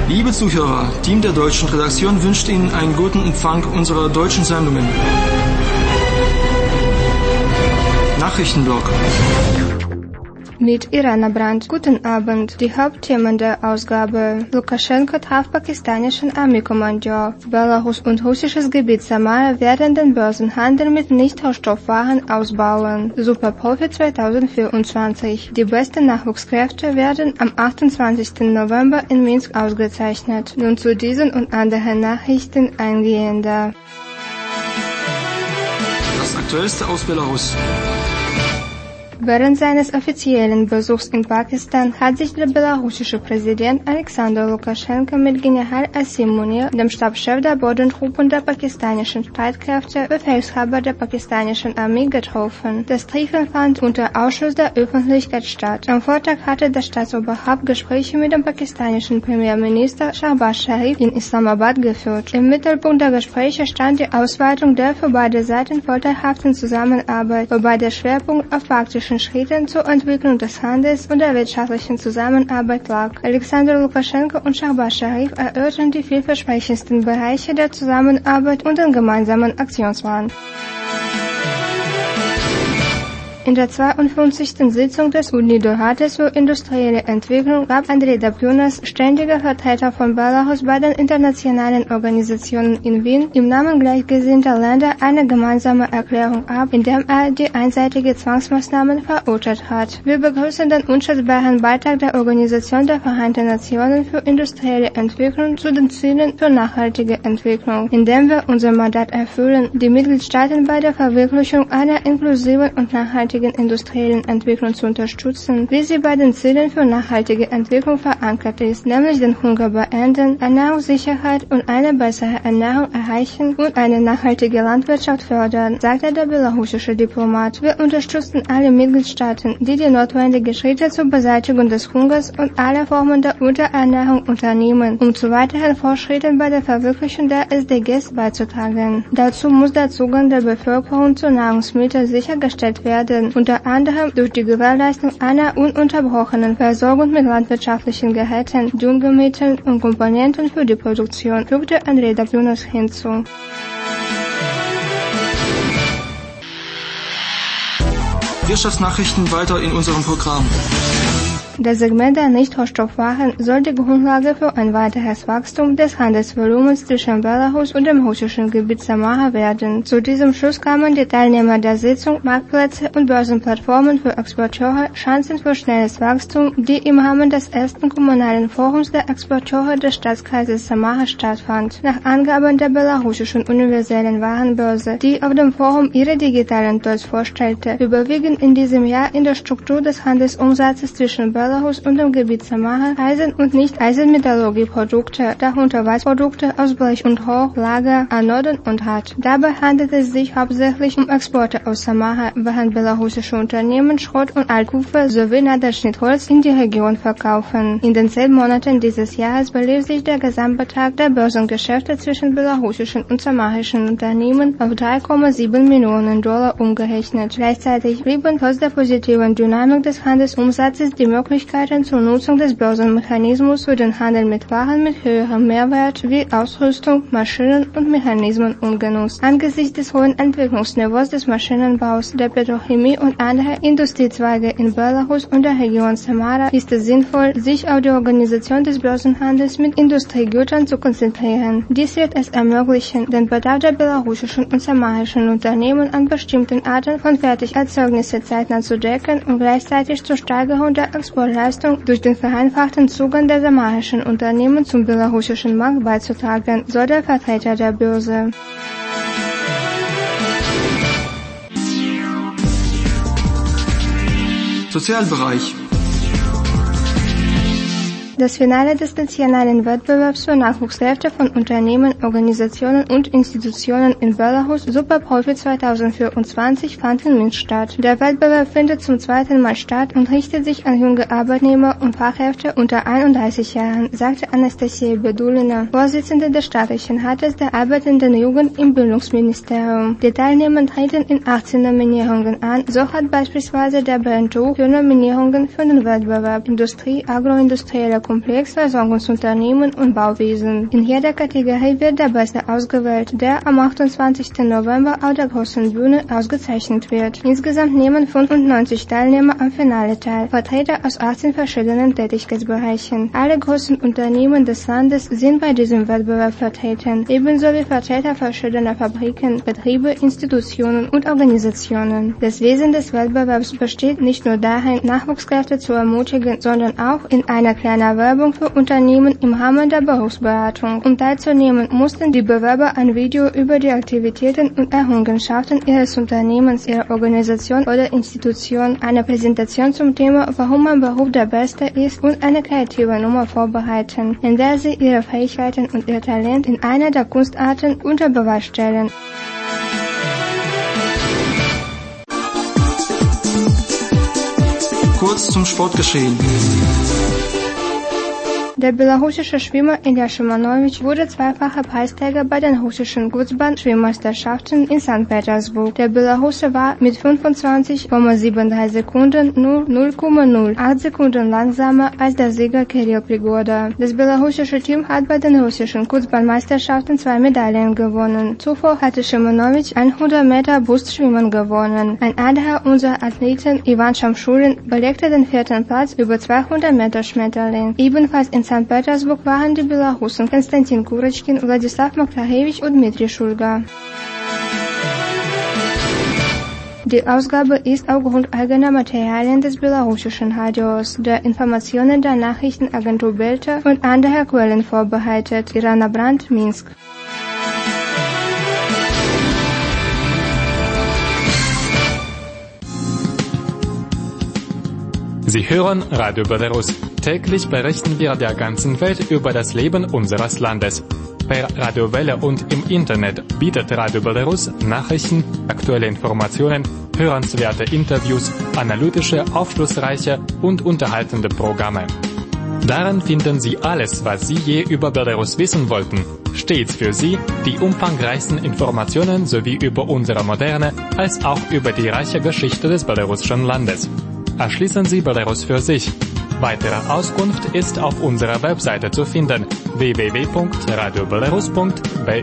Liebe Zuhörer, Team der deutschen Redaktion wünscht Ihnen einen guten Empfang unserer deutschen Sendungen. Nachrichtenblock. Mit Irana Brandt. Guten Abend. Die Hauptthemen der Ausgabe. Lukaschenko traf pakistanischen Armeekommandeur. Belarus und russisches Gebiet Samara werden den Börsenhandel mit Nichtrohstoffwaren ausbauen. Superprofi 2024. Die besten Nachwuchskräfte werden am 28. November in Minsk ausgezeichnet. Nun zu diesen und anderen Nachrichten eingehender. Das Aktuellste aus Belarus. Während seines offiziellen Besuchs in Pakistan hat sich der belarussische Präsident Alexander Lukaschenko mit General Asim Munir, dem Stabschef der Bodentruppen der pakistanischen Streitkräfte, Befehlshaber der pakistanischen Armee, getroffen. Das Treffen fand unter Ausschluss der Öffentlichkeit statt. Am Vortag hatte das Staatsoberhaupt Gespräche mit dem pakistanischen Premierminister Shahbaz Sharif in Islamabad geführt. Im Mittelpunkt der Gespräche stand die Ausweitung der für beide Seiten vorteilhaften Zusammenarbeit, wobei der Schwerpunkt auf praktischen Schritten zur Entwicklung des Handels und der wirtschaftlichen Zusammenarbeit lag. Alexander Lukaschenko und Shahbaz Sharif erörterten die vielversprechendsten Bereiche der Zusammenarbeit und den gemeinsamen Aktionsplan. In der 52. Sitzung des UNIDO-Rates für industrielle Entwicklung gab Andrei Dobryunas, ständiger Vertreter von Belarus bei den internationalen Organisationen in Wien, im Namen gleichgesinnter Länder eine gemeinsame Erklärung ab, in der er die einseitige Zwangsmaßnahmen verurteilt hat. Wir begrüßen den unschätzbaren Beitrag der Organisation der Vereinten Nationen für industrielle Entwicklung zu den Zielen für nachhaltige Entwicklung, indem wir unser Mandat erfüllen, die Mitgliedstaaten bei der Verwirklichung einer inklusiven und nachhaltigen industriellen Entwicklung zu unterstützen, wie sie bei den Zielen für nachhaltige Entwicklung verankert ist, nämlich den Hunger beenden, Ernährungssicherheit und eine bessere Ernährung erreichen und eine nachhaltige Landwirtschaft fördern, sagte der belarussische Diplomat. Wir unterstützen alle Mitgliedstaaten, die die notwendigen Schritte zur Beseitigung des Hungers und aller Formen der Unterernährung unternehmen, um zu weiteren Fortschritten bei der Verwirklichung der SDGs beizutragen. Dazu muss der Zugang der Bevölkerung zu Nahrungsmitteln sichergestellt werden, unter anderem durch die Gewährleistung einer ununterbrochenen Versorgung mit landwirtschaftlichen Geräten, Düngemitteln und Komponenten für die Produktion, fügte Andrei Dobryunas hinzu. Wirtschaftsnachrichten weiter in unserem Programm. Das Segment der Nichtrohstoffwaren soll die Grundlage für ein weiteres Wachstum des Handelsvolumens zwischen Belarus und dem russischen Gebiet Samara werden. Zu diesem Schluss kamen die Teilnehmer der Sitzung. Marktplätze und Börsenplattformen für Exporteure, Chancen für schnelles Wachstum, die im Rahmen des ersten kommunalen Forums der Exporteure des Staatskreises Samara stattfand. Nach Angaben der belarussischen universellen Warenbörse, die auf dem Forum ihre digitalen Tools vorstellte, überwiegen in diesem Jahr in der Struktur des Handelsumsatzes zwischen Belarus und dem Gebiet Samara Eisen- und Nicht-Eisenmetallurgie-Produkte, darunter Weißprodukte aus Blech und Rohr, Lager, Anoden und Rad. Dabei handelt es sich hauptsächlich um Exporte aus Samara, während belarussische Unternehmen Schrott und Altkupfer sowie Nadelschnittholz in die Region verkaufen. In den 10 Monaten dieses Jahres belief sich der Gesamtbetrag der Börsengeschäfte zwischen belarussischen und samarischen Unternehmen auf $3,7 Millionen umgerechnet. Gleichzeitig blieben trotz der positiven Dynamik des Handelsumsatzes die Möglichkeiten zur Nutzung des Börsenmechanismus für den Handel mit Waren mit höherem Mehrwert wie Ausrüstung, Maschinen und Mechanismen ungenutzt. Angesichts des hohen Entwicklungsniveaus des Maschinenbaus, der Petrochemie und anderer Industriezweige in Belarus und der Region Samara ist es sinnvoll, sich auf die Organisation des Börsenhandels mit Industriegütern zu konzentrieren. Dies wird es ermöglichen, den Bedarf der belarussischen und samarischen Unternehmen an bestimmten Arten von Fertigerzeugnisse zeitnah zu decken und gleichzeitig zur Steigerung der Exportleistung durch den vereinfachten Zugang der samarischen Unternehmen zum belarussischen Markt beizutragen, so der Vertreter der Börse. Sozialbereich. Das Finale des nationalen Wettbewerbs für Nachwuchskräfte von Unternehmen, Organisationen und Institutionen in Belarus, Superprofi 2024, fand in Minsk statt. Der Wettbewerb findet zum zweiten Mal statt und richtet sich an junge Arbeitnehmer und Fachkräfte unter 31 Jahren, sagte Anastasia Bedulina, Vorsitzende des staatlichen Rates der arbeitenden Jugend im Bildungsministerium. Die Teilnehmer treten in 18 Nominierungen an, so hat beispielsweise der BNTU für Nominierungen für den Wettbewerb Industrie, agroindustrielle Komplexversorgungsunternehmen und Bauwesen. In jeder Kategorie wird der Beste ausgewählt, der am 28. November auf der großen Bühne ausgezeichnet wird. Insgesamt nehmen 95 Teilnehmer am Finale teil, Vertreter aus 18 verschiedenen Tätigkeitsbereichen. Alle großen Unternehmen des Landes sind bei diesem Wettbewerb vertreten, ebenso wie Vertreter verschiedener Fabriken, Betriebe, Institutionen und Organisationen. Das Wesen des Wettbewerbs besteht nicht nur darin, Nachwuchskräfte zu ermutigen, sondern auch in einer kleinen Werbung für Unternehmen im Rahmen der Berufsberatung. Um teilzunehmen, mussten die Bewerber ein Video über die Aktivitäten und Errungenschaften ihres Unternehmens, ihrer Organisation oder Institution, eine Präsentation zum Thema, warum mein Beruf der beste ist und eine kreative Nummer vorbereiten, in der sie ihre Fähigkeiten und ihr Talent in einer der Kunstarten unter Beweis stellen. Kurz zum Sportgeschehen. Der belarussische Schwimmer Ilja Szymanowicz wurde zweifacher Preisträger bei den russischen Kurzbahn-Schwimmmeisterschaften in St. Petersburg. Der Belarusse war mit 25,73 Sekunden nur 0,08 Sekunden langsamer als der Sieger Kirill Prigoda. Das belarussische Team hat bei den russischen Kurzbahnmeisterschaften 2 Medaillen gewonnen. Zuvor hatte Szymanowicz 100 Meter Brustschwimmen gewonnen. Ein anderer unserer Athleten, Ivan Shamshurin, belegte den 4. Platz über 200 Meter Schmetterling. Ebenfalls in St. Petersburg waren die Belarussen Konstantin Kurotschkin, Wladislav Maklachewitsch und Dmitri Schulga. Die Ausgabe ist aufgrund eigener Materialien des belarussischen Radios, der Informationen der Nachrichtenagentur Belta und anderer Quellen vorbereitet. Irana Brandt, Minsk. Sie hören Radio Belarus. Täglich berichten wir der ganzen Welt über das Leben unseres Landes. Per Radiowelle und im Internet bietet Radio Belarus Nachrichten, aktuelle Informationen, hörenswerte Interviews, analytische, aufschlussreiche und unterhaltende Programme. Darin finden Sie alles, was Sie je über Belarus wissen wollten. Stets für Sie die umfangreichsten Informationen sowie über unsere moderne als auch über die reiche Geschichte des belarussischen Landes. Erschließen Sie Belarus für sich. Weitere Auskunft ist auf unserer Webseite zu finden: www.radiobelarus.by.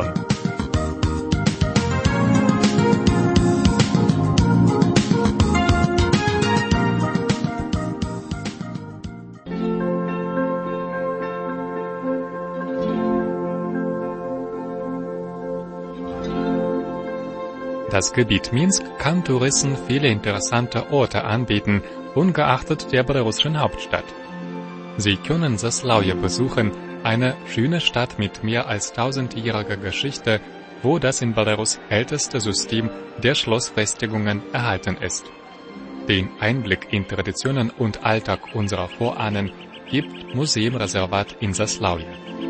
Das Gebiet Minsk kann Touristen viele interessante Orte anbieten, ungeachtet der belarussischen Hauptstadt. Sie können Zaslauye besuchen, eine schöne Stadt mit mehr als 1000-jähriger Geschichte, wo das in Belarus älteste System der Schlossfestigungen erhalten ist. Den Einblick in Traditionen und Alltag unserer Vorahnen gibt Museumreservat in Zaslauye.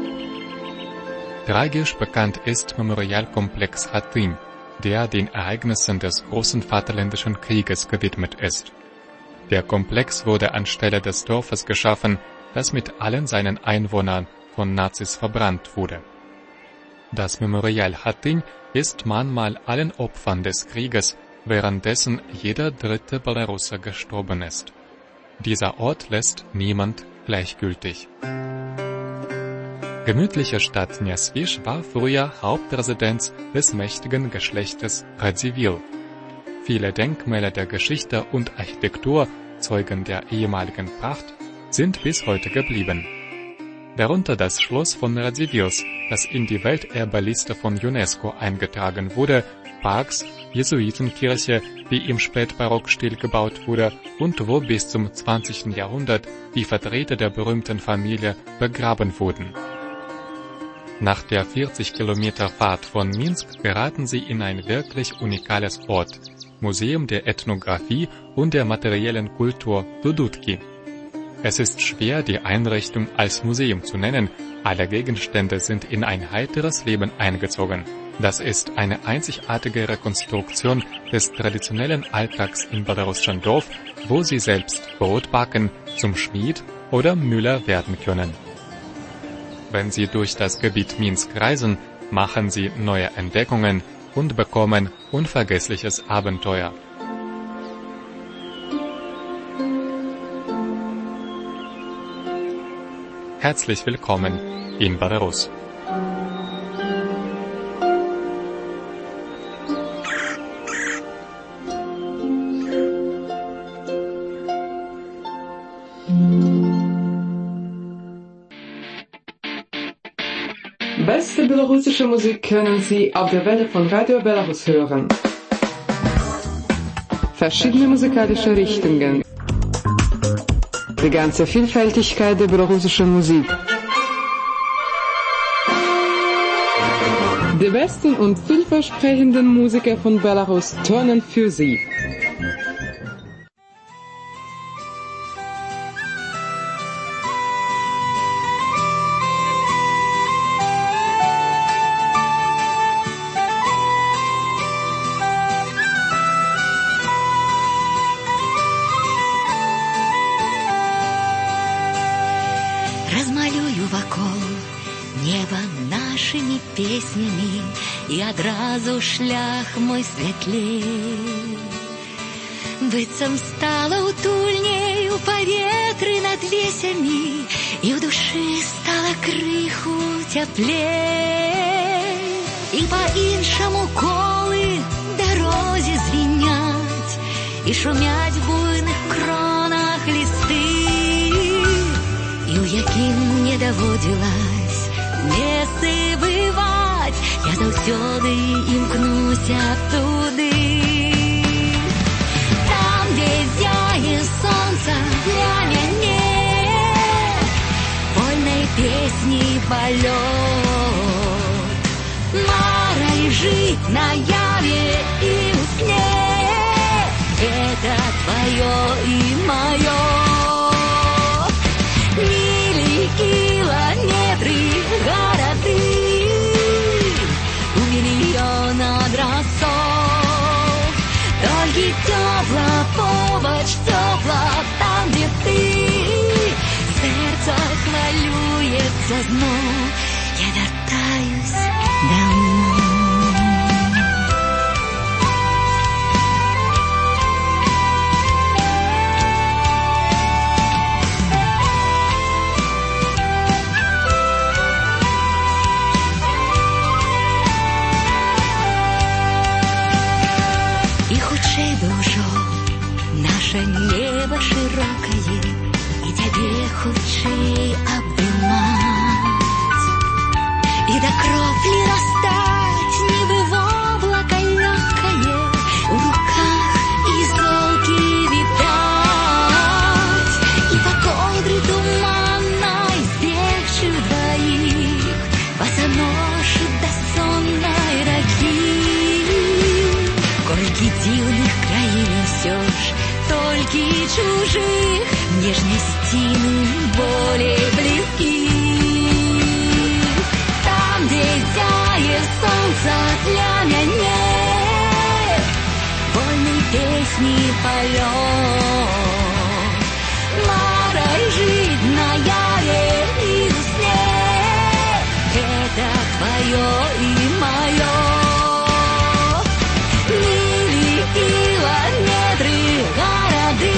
Tragisch bekannt ist Memorialkomplex Hatyn, der den Ereignissen des Großen Vaterländischen Krieges gewidmet ist. Der Komplex wurde anstelle des Dorfes geschaffen, das mit allen seinen Einwohnern von Nazis verbrannt wurde. Das Memorial Hatyn ist Mahnmal allen Opfern des Krieges, währenddessen jeder dritte Belaruser gestorben ist. Dieser Ort lässt niemand gleichgültig. Gemütliche Stadt Neswisch war früher Hauptresidenz des mächtigen Geschlechtes Radziwiłł. Viele Denkmäler der Geschichte und Architektur, Zeugen der ehemaligen Pracht, sind bis heute geblieben. Darunter das Schloss von Radziwiłłs, das in die Welterbeliste von UNESCO eingetragen wurde, Parks, Jesuitenkirche, die im Spätbarockstil gebaut wurde und wo bis zum 20. Jahrhundert die Vertreter der berühmten Familie begraben wurden. Nach der 40 Kilometer Fahrt von Minsk geraten Sie in ein wirklich unikales Ort, Museum der Ethnographie und der materiellen Kultur Dudutki. Es ist schwer, die Einrichtung als Museum zu nennen, alle Gegenstände sind in ein heiteres Leben eingezogen. Das ist eine einzigartige Rekonstruktion des traditionellen Alltags im belarussischen Dorf, wo Sie selbst Brot backen, zum Schmied oder Müller werden können. Wenn Sie durch das Gebiet Minsk reisen, machen Sie neue Entdeckungen und bekommen unvergessliches Abenteuer. Herzlich willkommen in Belarus. Beste belarussische Musik können Sie auf der Welle von Radio Belarus hören. Verschiedene musikalische Richtungen. Die ganze Vielfältigkeit der belarussischen Musik. Die besten und vielversprechenden Musiker von Belarus turnen für Sie. Размалюю вокол небо нашими песнями, и одразу шлях мой светлей. Быццам стала утульней у паветры над лесями, и в душы стала крыху цяплей. І па-іншаму колы дарозе звіняць, і шумяць буйных кронах лісты. І ў якім мне даводзілась месцы бываць, я заўсёды імкнуся туды. Там, дзе зяе сонца для мяне, вольнай песняй палёт. Марай жить наяве і ў сне, это твоё і маё. Километры, городы, у миллион адресов. Только тепло, побач тепло, там, где ты. Сердце хвилюється знов, я вертаюсь домой. Наше небо широкое, и тебе хутчэй обнимать, и до кропли растать, нібы воблака лёгкое, у руках изолки витать, и по ковдре туманной сбегши вдвоих, босоножи до сонной роки. Кольки дивных краин все ж, только чужих, нежности более близких. Там, где зяе солнце для меня, вольной песни полет. Марай жить наяве и в сне, это твое и мое. Километры, городы,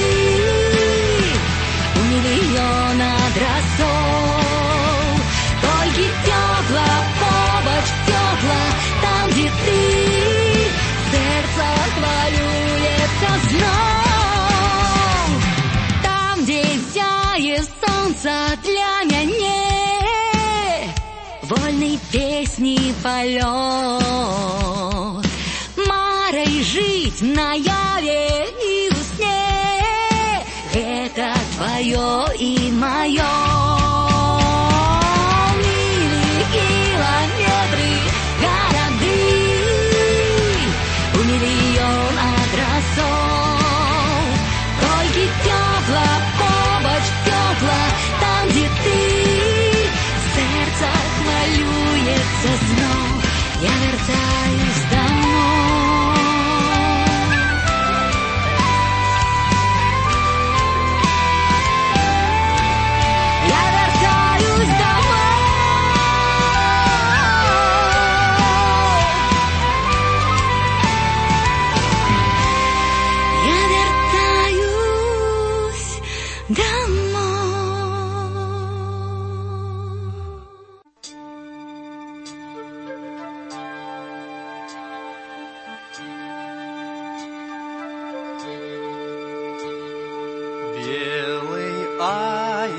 у миллион адресов. Только тепло, побач тепло, там, где ты. Сердце хвилюється знов. Там, где зяє солнце для меня, вольной песни полет. Марай жить наяве и в сне, это твое и мое. Мили километры, городы, у миллион адресов. Только тепло, побач тепло, там, где ты. Сердце хвилюється знов, я вертаюсь домой. Я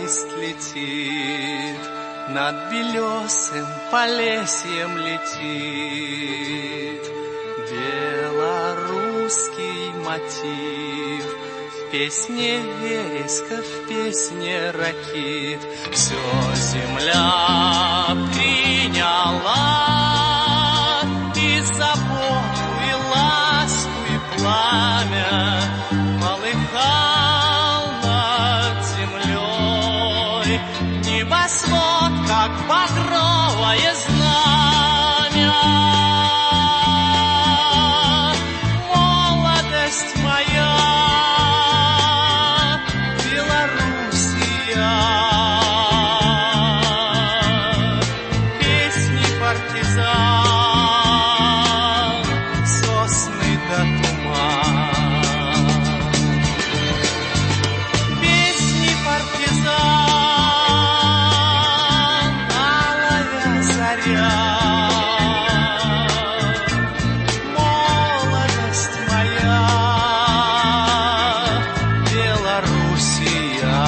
аист летит, над белесым полесьем летит. Белорусский мотив в песне вереска, в песне ракит. Все земля приняла и заботу, и ласку, и пламя. Полыхал над землей небосвод, как багровое знамя. Молодость моя, Белоруссия, песни партизан, сосны до туман. Песни партизан, алая заря. Молодость моя, Белоруссия.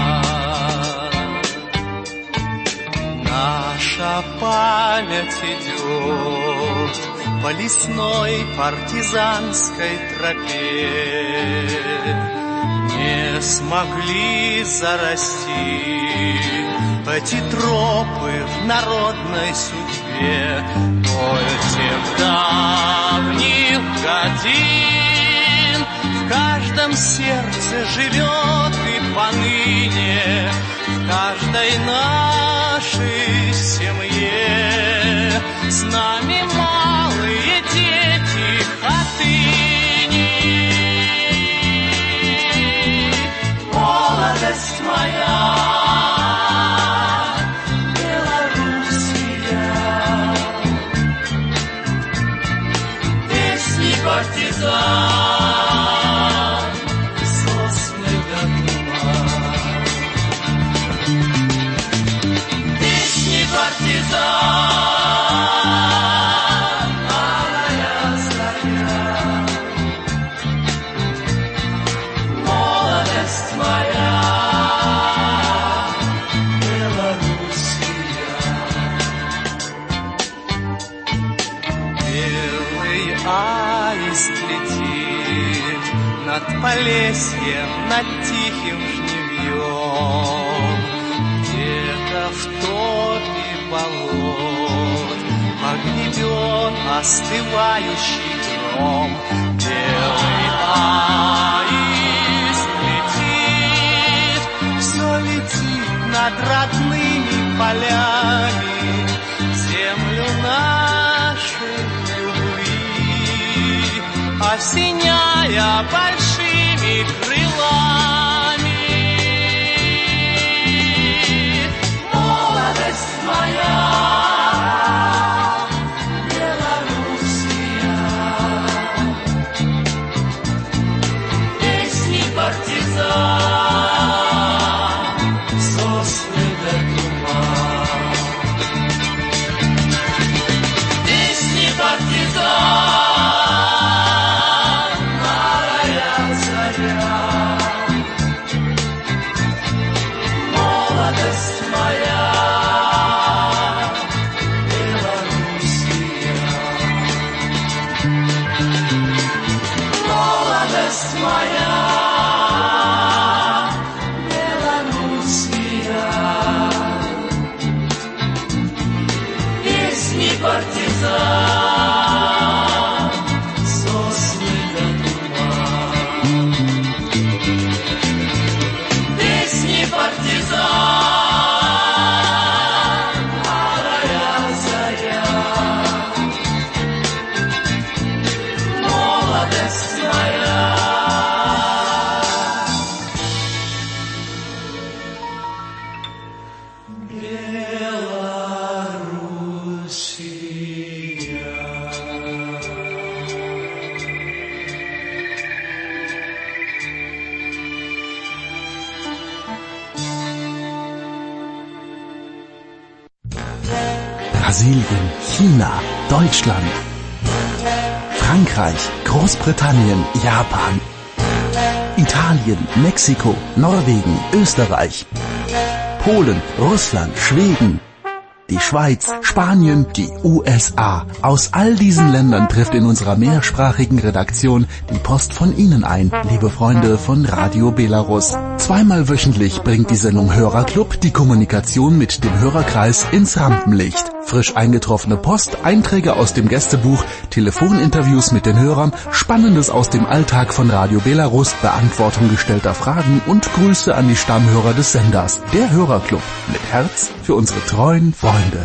Наша память идет по лесной партизанской тропе. Не смогли зарасти эти тропы в народной судьбе. Боль тех давних годин в каждом сердце живет и поныне, в каждой нашей семье. С нами малые дети хатыни. Молодость моя, Белоруссия, песни партизан, сосны до туман. Песни партизан, алая заря. Молодость моя, Белоруссия. Белый аист летит над Полесьем, над тихим жнивьем. Где-то в топе болот погребен остывающий гром. Белый аист летит, все летит над родными полями, землю нашей любви, осеняя большими крылами. Молодость моя, Белоруссия, песни партизан, сосны до туман. Песни партизан, алая заря. Молодость моя, Белоруссия. Молодость моя, Белоруссия. Песни партизан, сосны до туман. Песни партизан, алая заря. Молодость моя. Brasilien, China, Deutschland, Frankreich, Großbritannien, Japan, Italien, Mexiko, Norwegen, Österreich. Polen, Russland, Schweden, die Schweiz, Spanien, die USA. Aus all diesen Ländern trifft in unserer mehrsprachigen Redaktion die Post von Ihnen ein, liebe Freunde von Radio Belarus. Zweimal wöchentlich bringt die Sendung Hörerclub die Kommunikation mit dem Hörerkreis ins Rampenlicht. Frisch eingetroffene Post, Einträge aus dem Gästebuch, Telefoninterviews mit den Hörern, Spannendes aus dem Alltag von Radio Belarus, Beantwortung gestellter Fragen und Grüße an die Stammhörer des Senders. Der Hörerclub mit Herz für unsere treuen Freunde.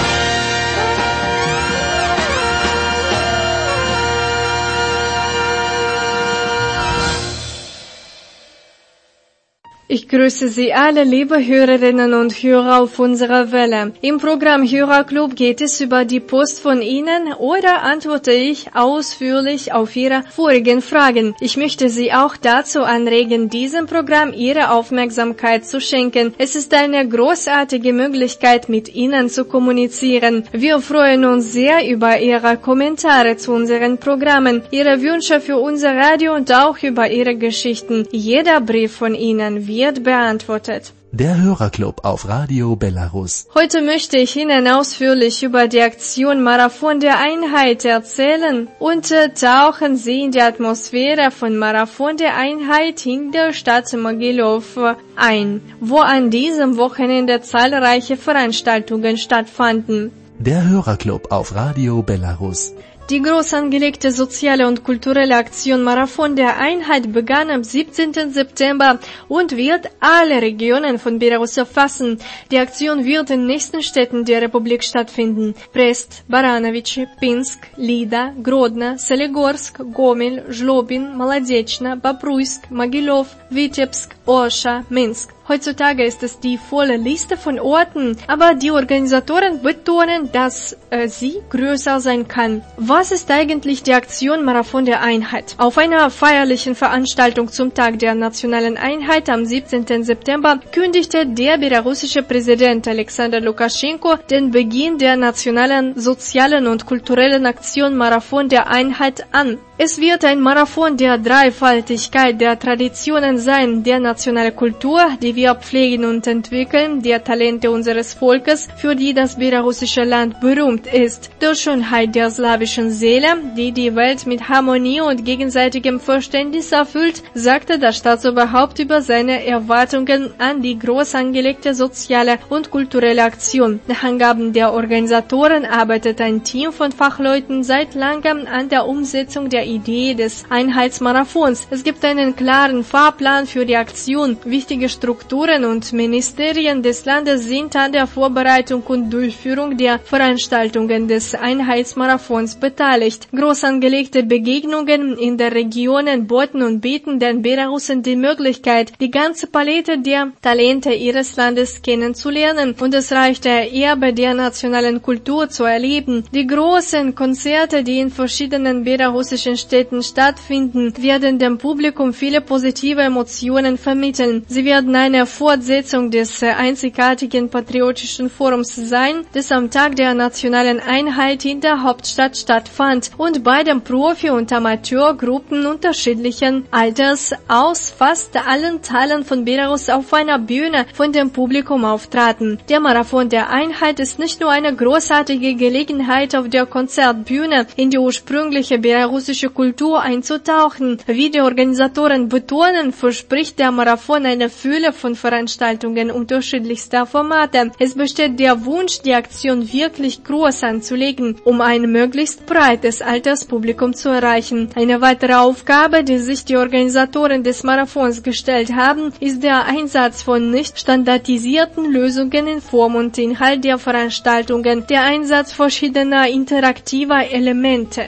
Ich grüße Sie alle, liebe Hörerinnen und Hörer auf unserer Welle. Im Programm Hörerclub geht es über die Post von Ihnen oder antworte ich ausführlich auf Ihre vorigen Fragen. Ich möchte Sie auch dazu anregen, diesem Programm Ihre Aufmerksamkeit zu schenken. Es ist eine großartige Möglichkeit, mit Ihnen zu kommunizieren. Wir freuen uns sehr über Ihre Kommentare zu unseren Programmen, Ihre Wünsche für unser Radio und auch über Ihre Geschichten. Jeder Brief von Ihnen wird beantwortet. Der Hörerclub auf Radio Belarus. Heute möchte ich Ihnen ausführlich über die Aktion Marathon der Einheit erzählen und tauchen Sie in die Atmosphäre von Marathon der Einheit in der Stadt Mogilov ein, wo an diesem Wochenende zahlreiche Veranstaltungen stattfanden. Der Hörerclub auf Radio Belarus. Die groß angelegte soziale und kulturelle Aktion Marathon der Einheit begann am 17. September und wird alle Regionen von Belarus erfassen. Die Aktion wird in den nächsten Städten der Republik stattfinden: Brest, Baranovichi, Pinsk, Lida, Grodno, Soligorsk, Gomel, Zlobin, Molodechno, Bobruisk, Mogilov, Vitebsk, Oscha, Minsk. Heutzutage ist es die volle Liste von Orten, aber die Organisatoren betonen, dass sie größer sein kann. Was ist eigentlich die Aktion Marathon der Einheit? Auf einer feierlichen Veranstaltung zum Tag der nationalen Einheit am 17. September kündigte der belarussische Präsident Alexander Lukaschenko den Beginn der nationalen, sozialen und kulturellen Aktion Marathon der Einheit an. Es wird ein Marathon der Dreifaltigkeit der Traditionen sein, der nationale Kultur, die wir pflegen und entwickeln, der Talente unseres Volkes, für die das belarussische Land berühmt ist, der Schönheit der slawischen Seele, die die Welt mit Harmonie und gegenseitigem Verständnis erfüllt, sagte das Staatsoberhaupt über seine Erwartungen an die groß angelegte soziale und kulturelle Aktion. Nach Angaben der Organisatoren arbeitet ein Team von Fachleuten seit langem an der Umsetzung der Idee des Einheitsmarathons. Es gibt einen klaren Fahrplan für die Aktion. Wichtige Strukturen und Ministerien des Landes sind an der Vorbereitung und Durchführung der Veranstaltungen des Einheitsmarathons beteiligt. Groß angelegte Begegnungen in der Regionen boten und bieten den Belarussen die Möglichkeit, die ganze Palette der Talente ihres Landes kennenzulernen und das reiche Erbe der nationalen Kultur zu erleben. Die großen Konzerte, die in verschiedenen belarussischen Städten stattfinden, werden dem Publikum viele positive Emotionen vermitteln. Sie werden eine Fortsetzung des einzigartigen patriotischen Forums sein, das am Tag der nationalen Einheit in der Hauptstadt stattfand und bei den Profi- und Amateurgruppen unterschiedlichen Alters aus fast allen Teilen von Belarus auf einer Bühne von dem Publikum auftraten. Der Marathon der Einheit ist nicht nur eine großartige Gelegenheit, auf der Konzertbühne in die ursprüngliche belarussische Kultur einzutauchen. Wie die Organisatoren betonen, verspricht der Marathon eine Fülle von Veranstaltungen unterschiedlichster Formate. Es besteht der Wunsch, die Aktion wirklich groß anzulegen, um ein möglichst breites Alterspublikum zu erreichen. Eine weitere Aufgabe, die sich die Organisatoren des Marathons gestellt haben, ist der Einsatz von nicht standardisierten Lösungen in Form und Inhalt der Veranstaltungen, der Einsatz verschiedener interaktiver Elemente.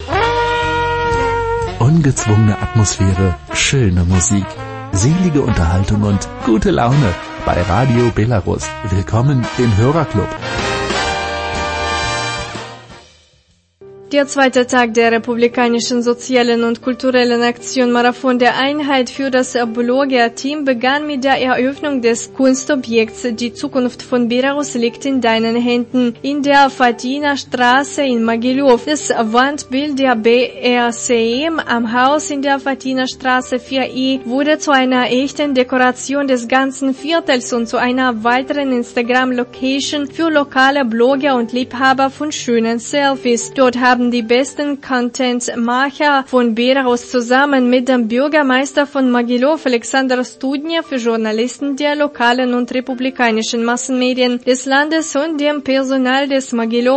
Ungezwungene Atmosphäre, schöne Musik, selige Unterhaltung und gute Laune bei Radio Belarus. Willkommen im Hörerclub. Der zweite Tag der republikanischen sozialen und kulturellen Aktion Marathon der Einheit für das Blogger-Team begann mit der Eröffnung des Kunstobjekts Die Zukunft von Belarus liegt in deinen Händen in der Fatina-Straße in Mogiljow. Das Wandbild der BRCM am Haus in der Fatina-Straße 4i wurde zu einer echten Dekoration des ganzen Viertels und zu einer weiteren Instagram-Location für lokale Blogger und Liebhaber von schönen Selfies. Dort haben die besten Content-Macher von Belarus zusammen mit dem Bürgermeister von Mogiljow, Alexander Studnia, für Journalisten der lokalen und republikanischen Massenmedien des Landes und dem Personal des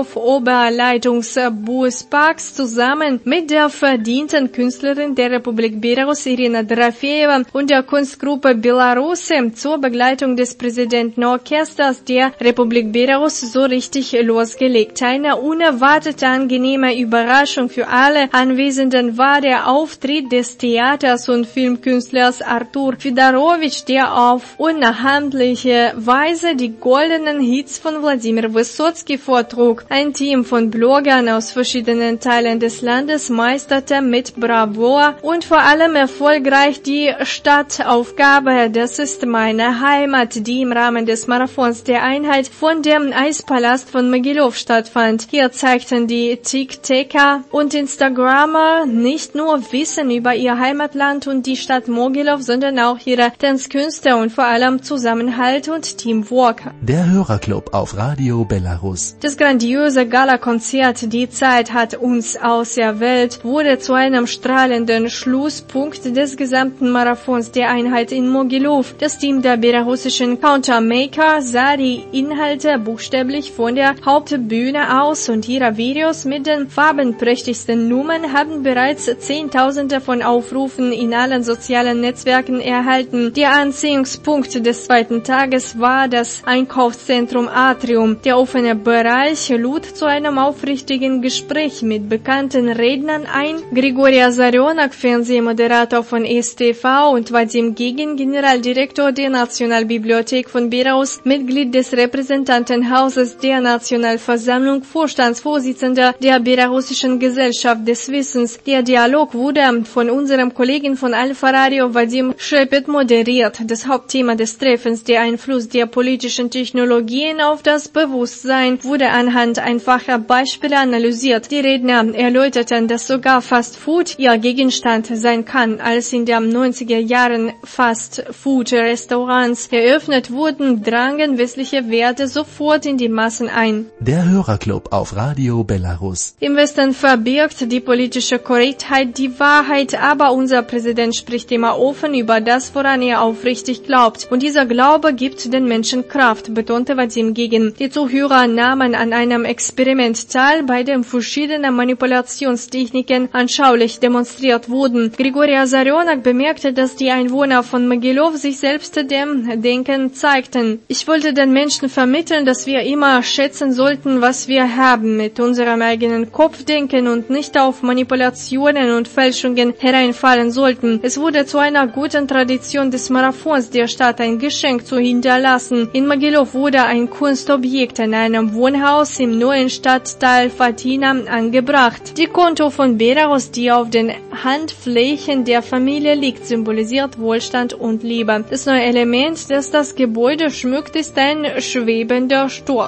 Mogiljow-Oberleitungsbusparks zusammen mit der verdienten Künstlerin der Republik Belarus, Irina Drafeeva, und der Kunstgruppe Belarusse zur Begleitung des Präsidentenorchesters der Republik Belarus so richtig losgelegt. Eine unerwartete, angenehme Überraschung für alle Anwesenden war der Auftritt des Theaters- und Filmkünstlers Artur Fedorowitsch, der auf unnachahmliche Weise die goldenen Hits von Wladimir Wyssotsky vortrug. Ein Team von Bloggern aus verschiedenen Teilen des Landes meisterte mit Bravour und vor allem erfolgreich die Stadtaufgabe Das ist meine Heimat, die im Rahmen des Marathons der Einheit von dem Eispalast von Mogiljow stattfand. Hier zeigten die TikToker und Instagrammer nicht nur Wissen über ihr Heimatland und die Stadt Mogiljow, sondern auch ihre Tanzkünste und vor allem Zusammenhalt und Teamwork. Der Hörerclub auf Radio Belarus. Das grandiose Gala-Konzert Die Zeit hat uns auserwählt wurde zu einem strahlenden Schlusspunkt des gesamten Marathons der Einheit in Mogiljow. Das Team der belarussischen Countermaker sah die Inhalte buchstäblich von der Hauptbühne aus und ihre Videos mit den farbenprächtigsten Nummern haben bereits Zehntausende von Aufrufen in allen sozialen Netzwerken erhalten. Der Anziehungspunkt des zweiten Tages war das Einkaufszentrum Atrium. Der offene Bereich lud zu einem aufrichtigen Gespräch mit bekannten Rednern ein. Grigori Azarionak, Fernsehmoderator von STV, und Vadim Gigin, Generaldirektor der Nationalbibliothek von Belarus, Mitglied des Repräsentantenhauses der Nationalversammlung, Vorstandsvorsitzender der Belarussischen Gesellschaft des Wissens. Der Dialog wurde von unserem Kollegen von Alpha Radio Vadim Schepet moderiert. Das Hauptthema des Treffens, der Einfluss der politischen Technologien auf das Bewusstsein, wurde anhand einfacher Beispiele analysiert. Die Redner erläuterten, dass sogar Fast Food ihr Gegenstand sein kann. Als in den 90er Jahren Fast Food Restaurants eröffnet wurden, drangen westliche Werte sofort in die Massen ein. Der Hörerclub auf Radio Belarus. Im Westen verbirgt die politische Korrektheit die Wahrheit, aber unser Präsident spricht immer offen über das, woran er aufrichtig glaubt. Und dieser Glaube gibt den Menschen Kraft, betonte Vadim Gigin. Die Zuhörer nahmen an einem Experiment teil, bei dem verschiedene Manipulationstechniken anschaulich demonstriert wurden. Grigori Azarionak bemerkte, dass die Einwohner von Mogiljow sich selbst dem Denken zeigten. Ich wollte den Menschen vermitteln, dass wir immer schätzen sollten, was wir haben, mit unserem eigenen Kopf denken und nicht auf Manipulationen und Fälschungen hereinfallen sollten. Es wurde zu einer guten Tradition des Marathons der Stadt ein Geschenk zu hinterlassen. In Mogiljow wurde ein Kunstobjekt in einem Wohnhaus im neuen Stadtteil Fatina angebracht. Die Konto von Belarus, die auf den Handflächen der Familie liegt, symbolisiert Wohlstand und Liebe. Das neue Element, das das Gebäude schmückt, ist ein schwebender Storch.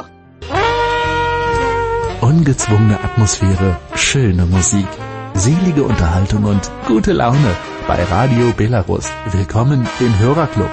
Ungezwungene Atmosphäre, schöne Musik, selige Unterhaltung und gute Laune bei Radio Belarus. Willkommen im Hörerclub.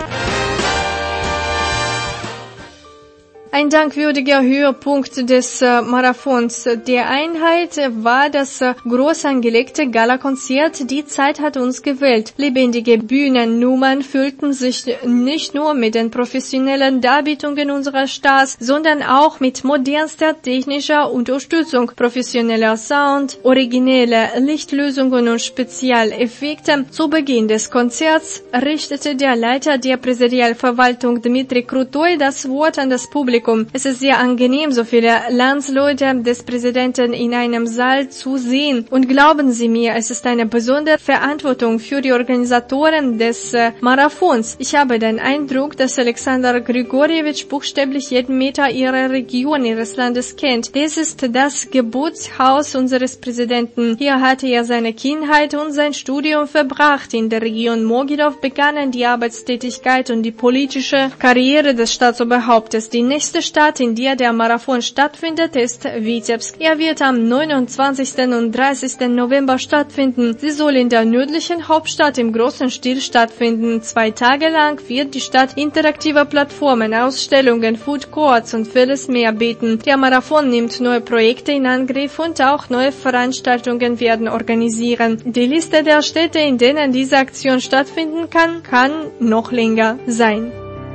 Ein denkwürdiger Höhepunkt des Marathons der Einheit war das groß angelegte Gala-Konzert Die Zeit hat uns gewählt. Lebendige Bühnennummern füllten sich nicht nur mit den professionellen Darbietungen unserer Stars, sondern auch mit modernster technischer Unterstützung, professioneller Sound, originelle Lichtlösungen und Spezialeffekte. Zu Beginn des Konzerts richtete der Leiter der Präsidialverwaltung Dmitri Krutoy das Wort an das Publikum Publikum. Es ist sehr angenehm, so viele Landsleute des Präsidenten in einem Saal zu sehen. Und glauben Sie mir, es ist eine besondere Verantwortung für die Organisatoren des Marathons. Ich habe den Eindruck, dass Alexander Grigorjewitsch buchstäblich jeden Meter ihrer Region, ihres Landes kennt. Dies ist das Geburtshaus unseres Präsidenten. Hier hatte er seine Kindheit und sein Studium verbracht. In der Region Mogilov begannen die Arbeitstätigkeit und die politische Karriere des Staatsoberhauptes. Die nächste Stadt, in der der Marathon stattfindet, ist Vitebsk. Er wird am 29. und 30. November stattfinden. Sie soll in der nördlichen Hauptstadt im großen Stil stattfinden. 2 Tage lang wird die Stadt interaktive Plattformen, Ausstellungen, Food Courts und vieles mehr bieten. Der Marathon nimmt neue Projekte in Angriff und auch neue Veranstaltungen werden organisieren. Die Liste der Städte, in denen diese Aktion stattfinden kann noch länger sein.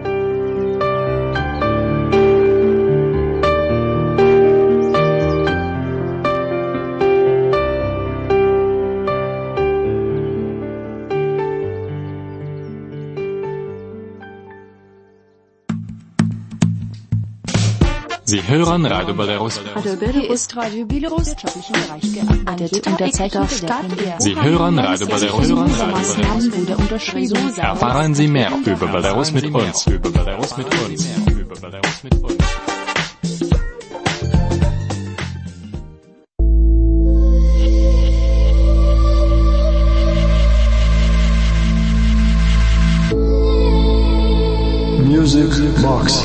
Sie hören Radio Belarus. Hier ist Radio Belarus wirtschaftlichen Bereich gearbeitet und derzeit auf Stadt. Sie hören Radio Belarus. Maßnahmen wurde unterschrieben. Erfahren Sie mehr über Belarus mit uns. Über Belarus mit uns. Über Belarus mit uns. Music Box.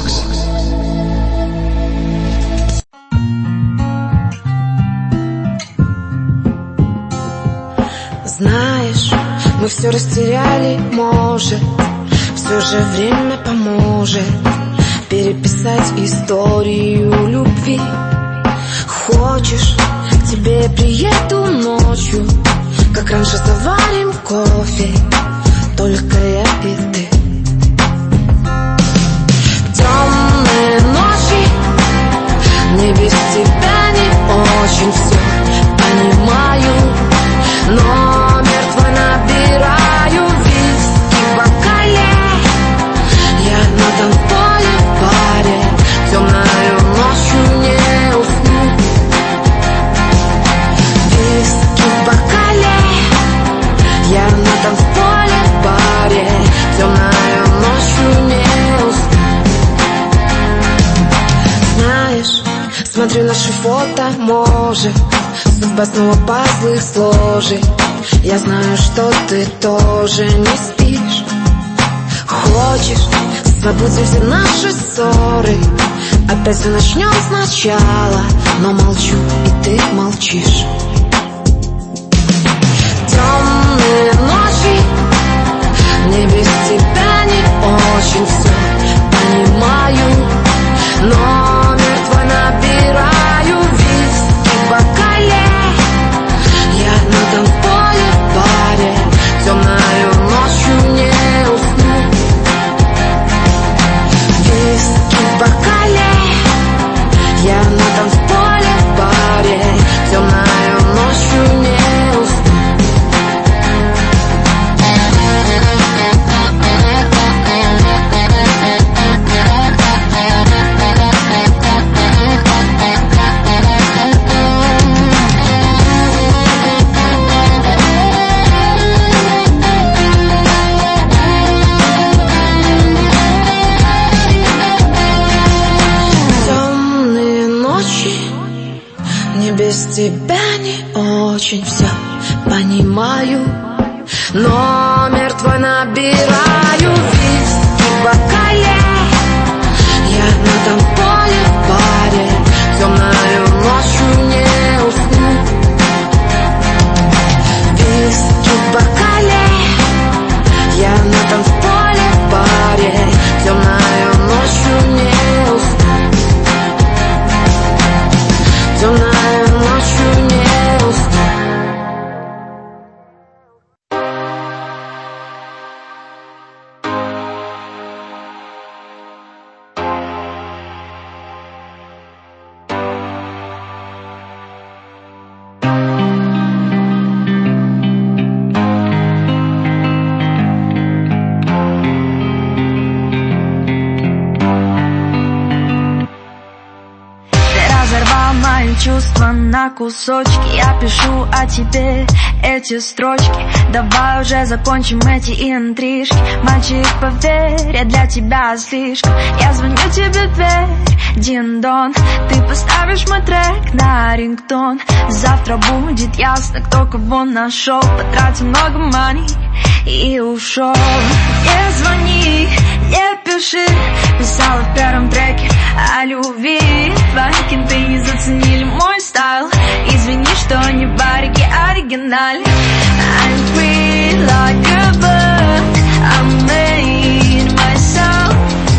Знаешь, мы все растеряли, может, все же время поможет переписать историю любви. Хочешь, к тебе приеду ночью, как раньше заварим кофе, только я и ты. Темные ночи, мне без тебя не очень все понимаю, номер твой набираю, виски в бокале, я на танцполе в баре, темною ночью не усну. Виски в бокале, я на танцполе в баре, темною ночью не усну. Знаешь, смотрю наши фото, может, судьба снова пазлы сложит. Я знаю, что ты тоже не спишь. Хочешь, забудем все наши ссоры, опять все начнем сначала, но молчу, и ты молчишь. Темные ночи, мне без тебя не очень все понимаю, номер твой набираю, виски в бокале, я на танцполе в баре, темною ночью не усну. Виски в бокале, я на танцполе в баре, темною ночью не усну. Без тебя не очень все понимаю, номер твой набираю, виски в бокале, я на танцполе в баре, темною ночью не усну. Виски в бокале, я на танцполе в баре, темною ночью не усну. Темною ночью не усну. разорвал мои чувства на кусочки. Я пишу о тебе эти строчки. Давай уже закончим эти интрижки. Мальчик, поверь, я для тебя слишком. Я звоню тебе в дверь, дин-дон. Ты поставишь мой трек на рингтон. Завтра будет ясно, кто кого нашел. Потратил много money и ушел. Не звони, не пиши. Писала в первом треке о любви. Твои кенты не заценили мой стайл. Извини, что не в барике оригинале. I'm free like a bird. I made myself.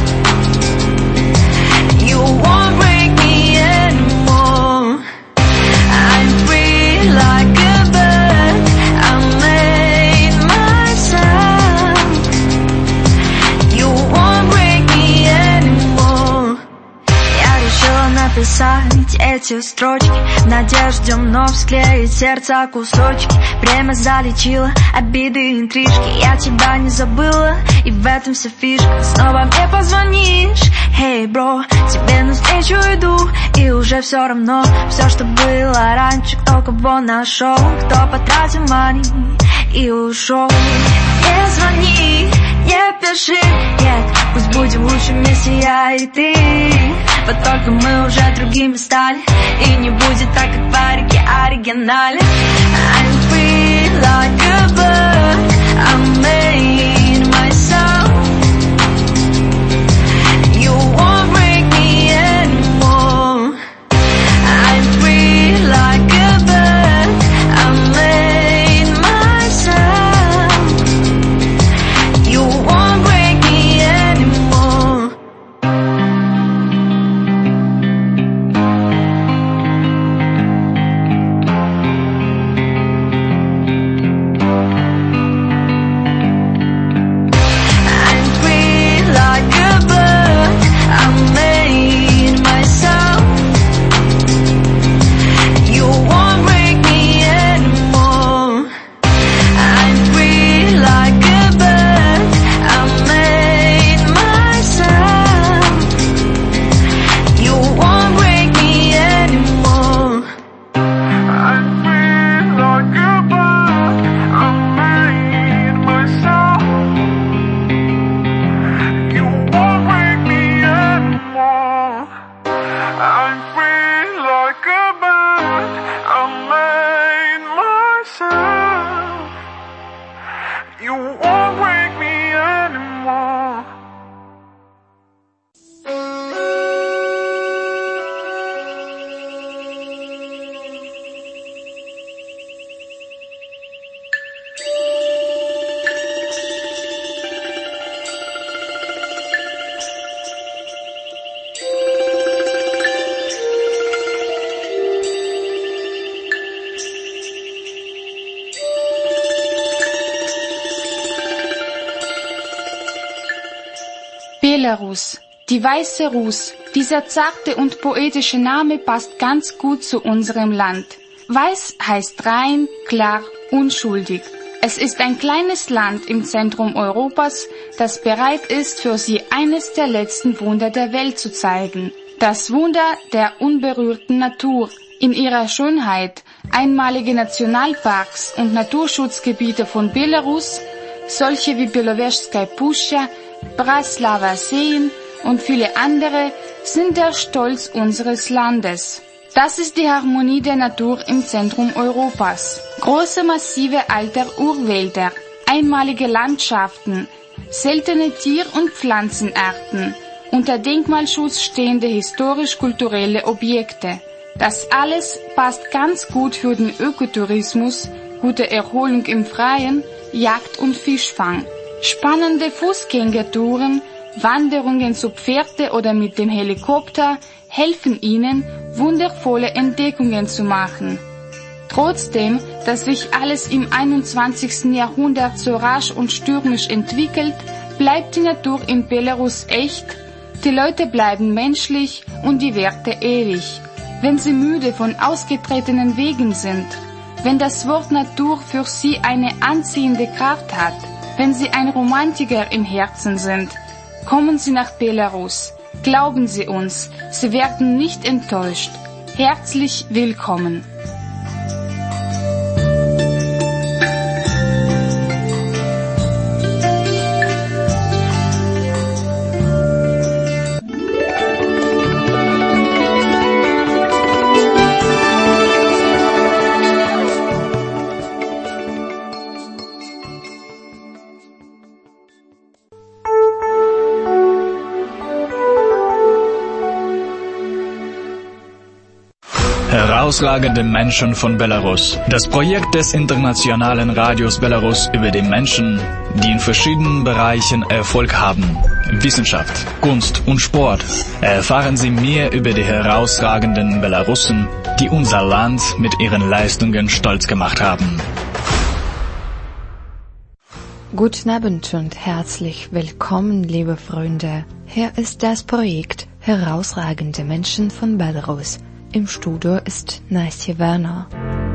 You won't break me anymore. I'm free like a bird. I made myself. You won't break me anymore. Я решила написать эти строчки в надежде вновь склеить сердце кусочки. Время залечило обиды и интрижки. Я тебя не забыла, и в этом вся фишка. Снова мне позвонишь, hey, бро, тебе навстречу иду. И уже все равно, все, что было раньше. Кто кого нашел, кто потратил money и ушел. Не звони, не пиши, нет, пусть будем лучше вместе я и ты. Вот только мы уже другими стали, и не будет так, как в барике оригинале. I'm free like a bird. I made myself. You won't break me anymore. I'm free like a bird. I made myself. You won't break me anymore. Belarus, die weiße Ruß. Dieser zarte und poetische Name passt ganz gut zu unserem Land. Weiß heißt rein, klar, unschuldig. Es ist ein kleines Land im Zentrum Europas, das bereit ist, für Sie eines der letzten Wunder der Welt zu zeigen. Das Wunder der unberührten Natur. In ihrer Schönheit, einmalige Nationalparks und Naturschutzgebiete von Belarus, solche wie Belowezhskaya Puscha, Braslava Seen und viele andere, sind der Stolz unseres Landes. Das ist die Harmonie der Natur im Zentrum Europas. Große massive alter Urwälder, einmalige Landschaften, seltene Tier- und Pflanzenarten, unter Denkmalschutz stehende historisch-kulturelle Objekte. Das alles passt ganz gut für den Ökotourismus, gute Erholung im Freien, Jagd und Fischfang. Spannende Fußgängertouren, Wanderungen zu Pferde oder mit dem Helikopter helfen Ihnen, wundervolle Entdeckungen zu machen. Trotzdem, dass sich alles im 21. Jahrhundert so rasch und stürmisch entwickelt, bleibt die Natur in Belarus echt, die Leute bleiben menschlich und die Werte ewig. Wenn Sie müde von ausgetretenen Wegen sind, wenn das Wort Natur für Sie eine anziehende Kraft hat, wenn Sie ein Romantiker im Herzen sind, kommen Sie nach Belarus. Glauben Sie uns, Sie werden nicht enttäuscht. Herzlich willkommen. Herausragende Menschen von Belarus. Das Projekt des internationalen Radios Belarus über die Menschen, die in verschiedenen Bereichen Erfolg haben. Wissenschaft, Kunst und Sport. Erfahren Sie mehr über die herausragenden Belarussen, die unser Land mit ihren Leistungen stolz gemacht haben. Guten Abend und herzlich willkommen, liebe Freunde. Hier ist das Projekt Herausragende Menschen von Belarus. Im Studio ist Nastja Werner.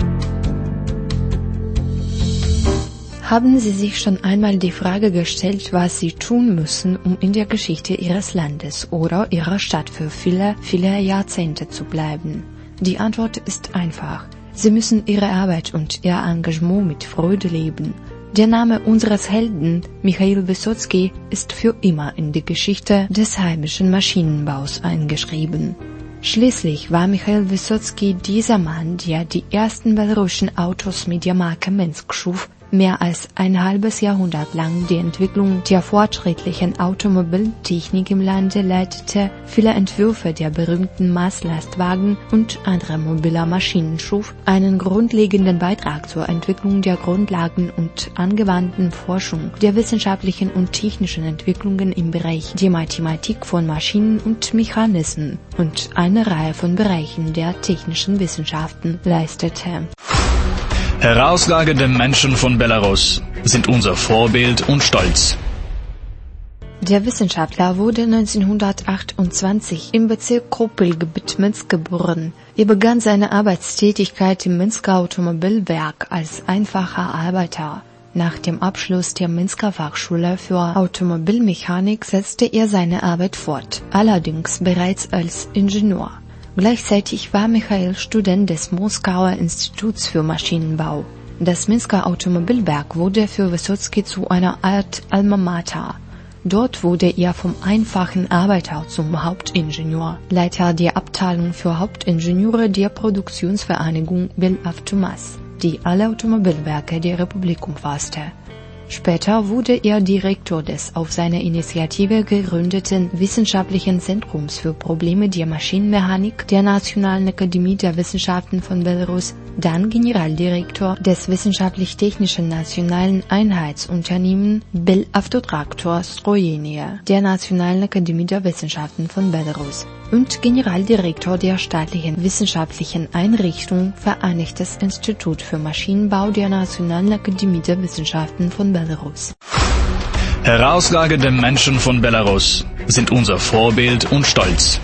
Haben Sie sich schon einmal die Frage gestellt, was Sie tun müssen, um in der Geschichte Ihres Landes oder Ihrer Stadt für viele, viele Jahrzehnte zu bleiben? Die Antwort ist einfach. Sie müssen Ihre Arbeit und Ihr Engagement mit Freude leben. Der Name unseres Helden, Michail Wysocki, ist für immer in die Geschichte des heimischen Maschinenbaus eingeschrieben. Schließlich war Michail Wysocki dieser Mann, der die ersten belarussischen Autos mit der Marke Minsk schuf, mehr als ein halbes Jahrhundert lang die Entwicklung der fortschrittlichen Automobiltechnik im Lande leitete, viele Entwürfe der berühmten Masslastwagen und anderer mobiler Maschinen schuf, einen grundlegenden Beitrag zur Entwicklung der Grundlagen und angewandten Forschung, der wissenschaftlichen und technischen Entwicklungen im Bereich der Mathematik von Maschinen und Mechanismen und eine Reihe von Bereichen der technischen Wissenschaften leistete. Herausragende Menschen von Belarus sind unser Vorbild und Stolz. Der Wissenschaftler wurde 1928 im Bezirk Kropyl-Gebiet Minsk geboren. Er begann seine Arbeitstätigkeit im Minsker Automobilwerk als einfacher Arbeiter. Nach dem Abschluss der Minsker Fachschule für Automobilmechanik setzte er seine Arbeit fort, allerdings bereits als Ingenieur. Gleichzeitig war Michail Student des Moskauer Instituts für Maschinenbau. Das Minsker Automobilwerk wurde für Wysocki zu einer Art Alma Mater. Dort wurde er vom einfachen Arbeiter zum Hauptingenieur, Leiter der Abteilung für Hauptingenieure der Produktionsvereinigung Belavtomas, die alle Automobilwerke der Republik umfasste. Später wurde er Direktor des auf seine Initiative gegründeten Wissenschaftlichen Zentrums für Probleme der Maschinenmechanik der Nationalen Akademie der Wissenschaften von Belarus, dann Generaldirektor des Wissenschaftlich-Technischen Nationalen Einheitsunternehmens Belauftotraktor Strojenie der Nationalen Akademie der Wissenschaften von Belarus und Generaldirektor der staatlichen wissenschaftlichen Einrichtung Vereinigtes Institut für Maschinenbau der Nationalen Akademie der Wissenschaften von Belarus. Herausragende Menschen von Belarus sind unser Vorbild und Stolz.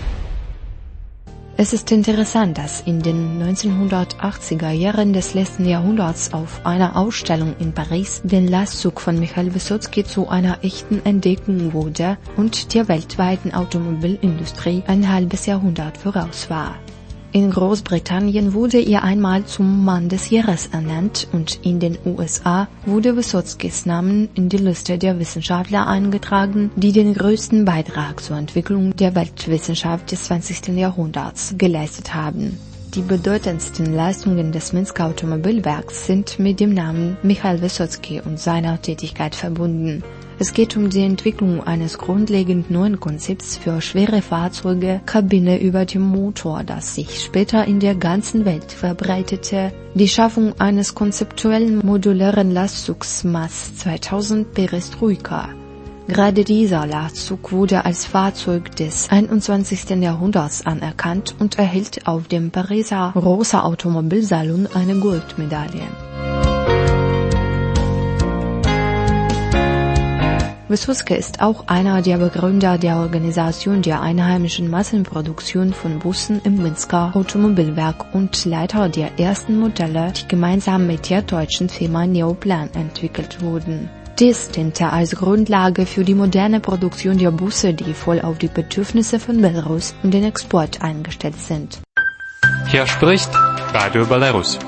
Es ist interessant, dass in den 1980er Jahren des letzten Jahrhunderts auf einer Ausstellung in Paris der Lastzug von Michail Wysocki zu einer echten Entdeckung wurde und der weltweiten Automobilindustrie ein halbes Jahrhundert voraus war. In Großbritannien wurde er einmal zum Mann des Jahres ernannt und in den USA wurde Wysockis Name in die Liste der Wissenschaftler eingetragen, die den größten Beitrag zur Entwicklung der Weltwissenschaft des 20. Jahrhunderts geleistet haben. Die bedeutendsten Leistungen des Minsker Automobilwerks sind mit dem Namen Michail Wysocki und seiner Tätigkeit verbunden. Es geht um die Entwicklung eines grundlegend neuen Konzepts für schwere Fahrzeuge, Kabine über dem Motor, das sich später in der ganzen Welt verbreitete, die Schaffung eines konzeptuellen modularen Lastzugs MAS 2000 Perestroika. Gerade dieser Lastzug wurde als Fahrzeug des 21. Jahrhunderts anerkannt und erhielt auf dem Pariser Rosa Automobilsalon eine Goldmedaille. Wysocki ist auch einer der Begründer der Organisation der einheimischen Massenproduktion von Bussen im Minsker Automobilwerk und Leiter der ersten Modelle, die gemeinsam mit der deutschen Firma Neoplan entwickelt wurden. Dies diente als Grundlage für die moderne Produktion der Busse, die voll auf die Bedürfnisse von Belarus und den Export eingestellt sind. Hier spricht Radio Belarus.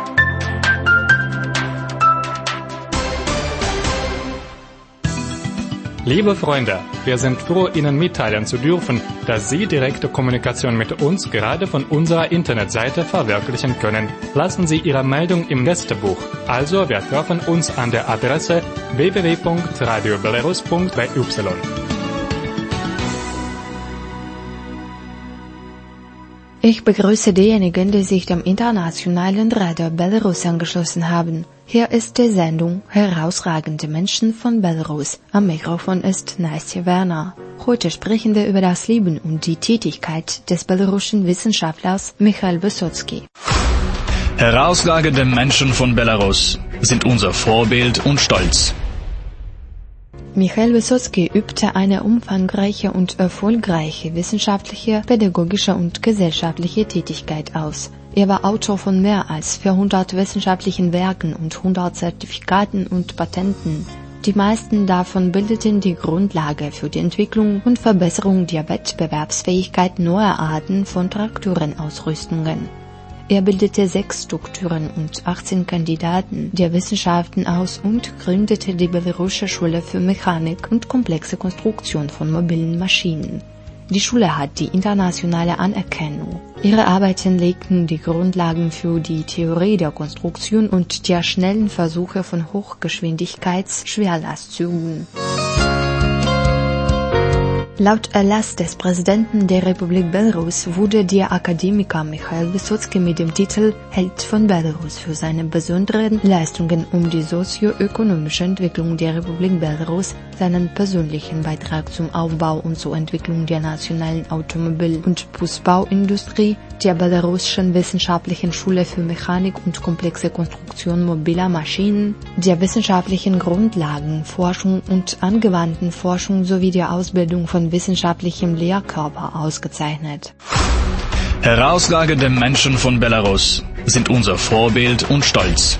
Liebe Freunde, wir sind froh, Ihnen mitteilen zu dürfen, dass Sie direkte Kommunikation mit uns gerade von unserer Internetseite verwirklichen können. Lassen Sie Ihre Meldung im Gästebuch. Also, wir treffen uns an der Adresse www.radiobelarus.by. Ich begrüße diejenigen, die sich dem internationalen Radio Belarus angeschlossen haben. Hier ist die Sendung Herausragende Menschen von Belarus. Am Mikrofon ist Nastja Werner. Heute sprechen wir über das Leben und die Tätigkeit des belarussischen Wissenschaftlers Michail Wysotsky. Herausragende Menschen von Belarus sind unser Vorbild und Stolz. Michail Wysotsky übte eine umfangreiche und erfolgreiche wissenschaftliche, pädagogische und gesellschaftliche Tätigkeit aus. Er war Autor von mehr als 400 wissenschaftlichen Werken und 100 Zertifikaten und Patenten. Die meisten davon bildeten die Grundlage für die Entwicklung und Verbesserung der Wettbewerbsfähigkeit neuer Arten von Traktorenausrüstungen. Er bildete 6 Doktoren und 18 Kandidaten der Wissenschaften aus und gründete die Belarussische Schule für Mechanik und komplexe Konstruktion von mobilen Maschinen. Die Schule hat die internationale Anerkennung. Ihre Arbeiten legten die Grundlagen für die Theorie der Konstruktion und der schnellen Versuche von Hochgeschwindigkeits-Schwerlastzügen. Laut Erlass des Präsidenten der Republik Belarus wurde der Akademiker Michail Wysotsky mit dem Titel Held von Belarus für seine besonderen Leistungen um die sozioökonomische Entwicklung der Republik Belarus, seinen persönlichen Beitrag zum Aufbau und zur Entwicklung der nationalen Automobil- und Busbauindustrie, der Belarussischen Wissenschaftlichen Schule für Mechanik und komplexe Konstruktion mobiler Maschinen, der wissenschaftlichen Grundlagenforschung und angewandten Forschung sowie der Ausbildung von wissenschaftlichem Lehrkörper ausgezeichnet. Herausragende Menschen von Belarus sind unser Vorbild und Stolz.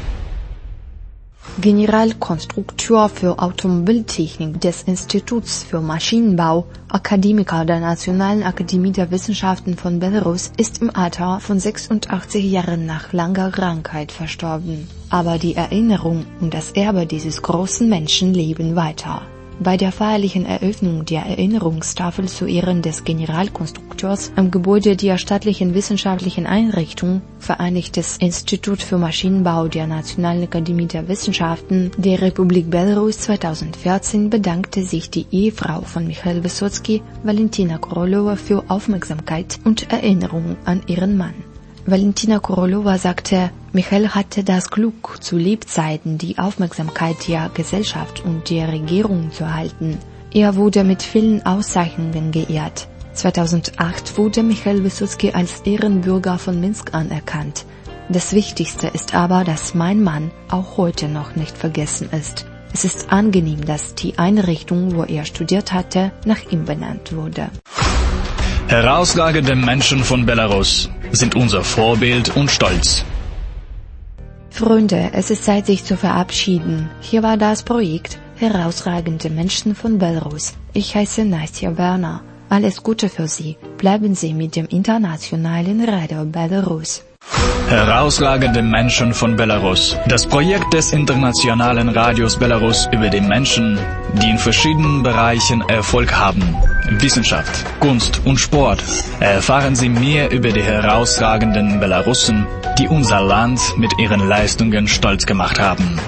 Generalkonstrukteur für Automobiltechnik des Instituts für Maschinenbau, Akademiker der Nationalen Akademie der Wissenschaften von Belarus, ist im Alter von 86 Jahren nach langer Krankheit verstorben. Aber die Erinnerung und das Erbe dieses großen Menschen leben weiter. Bei der feierlichen Eröffnung der Erinnerungstafel zu Ehren des Generalkonstrukteurs am Gebäude der staatlichen wissenschaftlichen Einrichtung Vereinigtes Institut für Maschinenbau der Nationalen Akademie der Wissenschaften der Republik Belarus 2014 bedankte sich die Ehefrau von Michail Wysotsky, Valentina Korolowa, für Aufmerksamkeit und Erinnerung an ihren Mann. Valentina Korolowa sagte, Michail hatte das Glück, zu Lebzeiten die Aufmerksamkeit der Gesellschaft und der Regierung zu erhalten. Er wurde mit vielen Auszeichnungen geehrt. 2008 wurde Michail Wysotsky als Ehrenbürger von Minsk anerkannt. Das Wichtigste ist aber, dass mein Mann auch heute noch nicht vergessen ist. Es ist angenehm, dass die Einrichtung, wo er studiert hatte, nach ihm benannt wurde. Herausragende Menschen von Belarus sind unser Vorbild und Stolz. Freunde, es ist Zeit, sich zu verabschieden. Hier war das Projekt Herausragende Menschen von Belarus. Ich heiße Nastja Werner. Alles Gute für Sie. Bleiben Sie mit dem internationalen Radio Belarus. Herausragende Menschen von Belarus. Das Projekt des internationalen Radios Belarus über die Menschen, die in verschiedenen Bereichen Erfolg haben. Wissenschaft, Kunst und Sport. Erfahren Sie mehr über die herausragenden Belarussen, die unser Land mit ihren Leistungen stolz gemacht haben.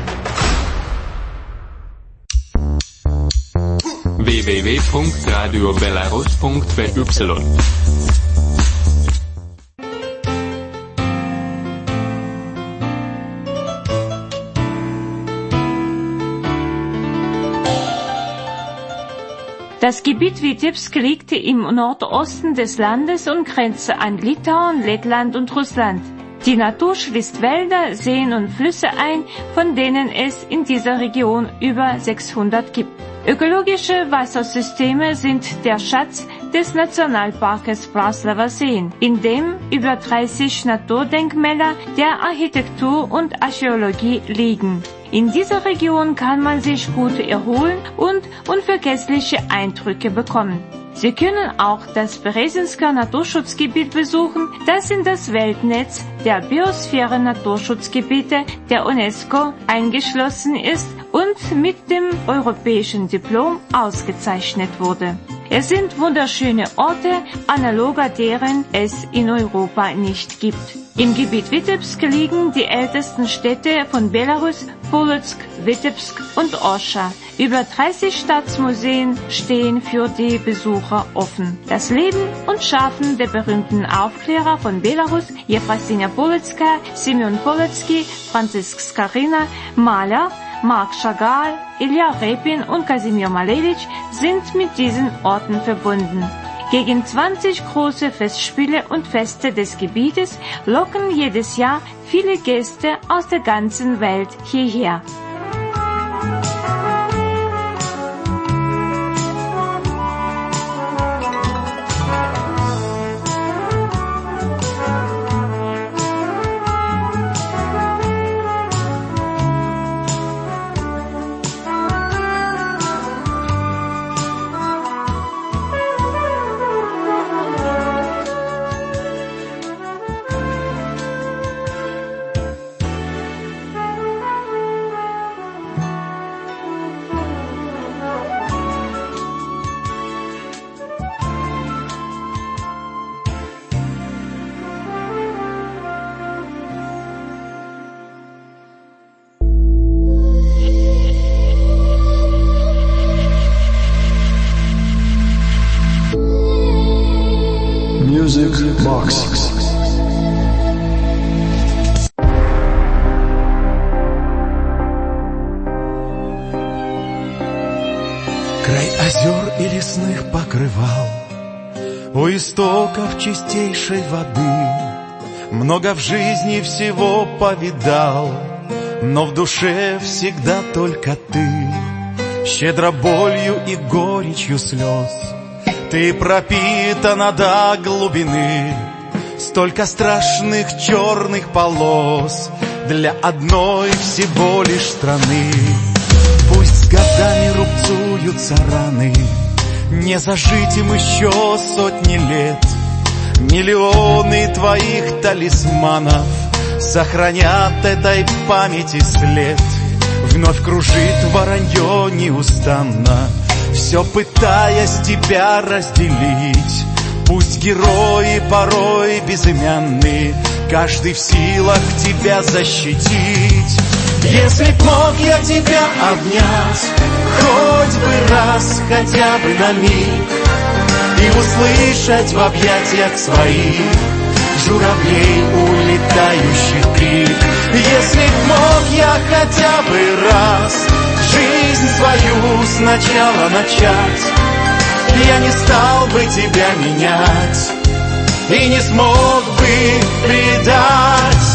www.radiobelarus.by. Das Gebiet Witebsk liegt im Nordosten des Landes und grenzt an Litauen, Lettland und Russland. Die Natur schließt Wälder, Seen und Flüsse ein, von denen es in dieser Region über 600 gibt. Ökologische Wassersysteme sind der Schatz des Nationalparkes Praslava Seen, in dem über 30 Naturdenkmäler der Architektur und Archäologie liegen. In dieser Region kann man sich gut erholen und unvergessliche Eindrücke bekommen. Sie können auch das Beresinsker Naturschutzgebiet besuchen, das in das Weltnetz der Biosphären-Naturschutzgebiete der UNESCO eingeschlossen ist und mit dem europäischen Diplom ausgezeichnet wurde. Es sind wunderschöne Orte, analoger deren es in Europa nicht gibt. Im Gebiet Witebsk liegen die ältesten Städte von Belarus, Polotsk, Witebsk und Orscha. Über 30 Staatsmuseen stehen für die Besucher offen. Das Leben und Schaffen der berühmten Aufklärer von Belarus, Jefrosinia Polotskaya, Simeon Polotsky, Franzisk Skarina, Maler, Marc Chagall, Ilya Repin und Kasimir Malevich sind mit diesen Orten verbunden. Gegen 20 große Festspiele und Feste des Gebietes locken jedes Jahr viele Gäste aus der ganzen Welt hierher. Music Box. Край озер и лесных покрывал, у истоков чистейшей воды. Много в жизни всего повидал, но в душе всегда только ты. Щедро болью и горечью слез ты пропитана до глубины. Столько страшных черных полос для одной всего лишь страны. Пусть с годами рубцуются раны, не зажить им еще сотни лет. Миллионы твоих талисманов сохранят этой памяти след. Вновь кружит воронье неустанно, все пытаясь тебя разделить. Пусть герои порой безымянны, каждый в силах тебя защитить. Если б мог я тебя обнять, хоть бы раз, хотя бы на миг, и услышать в объятиях своих журавлей улетающих крик. Если б мог я хотя бы раз жизнь свою сначала начать, я не стал бы тебя менять и не смог бы предать.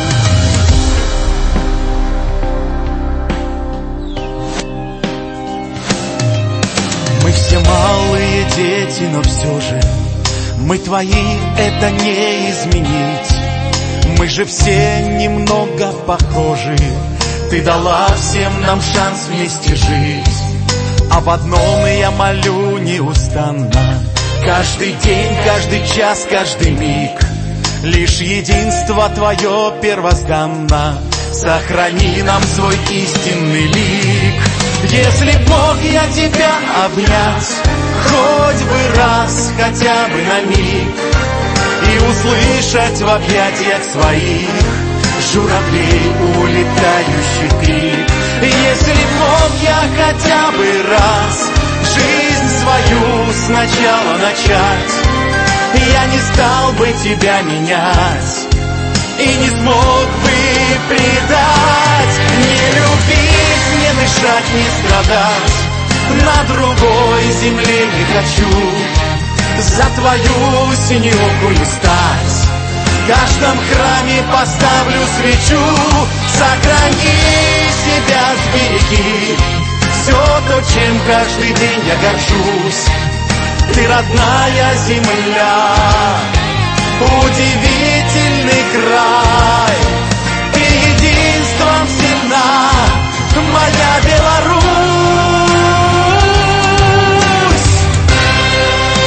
Мы все малые дети, но все же мы твои, это не изменить. Мы же все немного похожи, ты дала всем нам шанс вместе жить. Об одном я молю неустанно, каждый день, каждый час, каждый миг. Лишь единство твое первозданно, сохрани нам свой истинный лик. Если б мог я тебя обнять, хоть бы раз, хотя бы на миг, и услышать в объятиях своих журавлей улетающих крик. Если б мог я хотя бы раз жизнь свою сначала начать, я не стал бы тебя менять и не смог бы предать. Не любить, не дышать, не страдать, на другой земле не хочу за твою синеокую стать. В каждом храме поставлю свечу, сохрани себя, сбереги все то, чем каждый день я горжусь. Ты родная земля, удивительный край, ты единством сильна, моя Беларусь.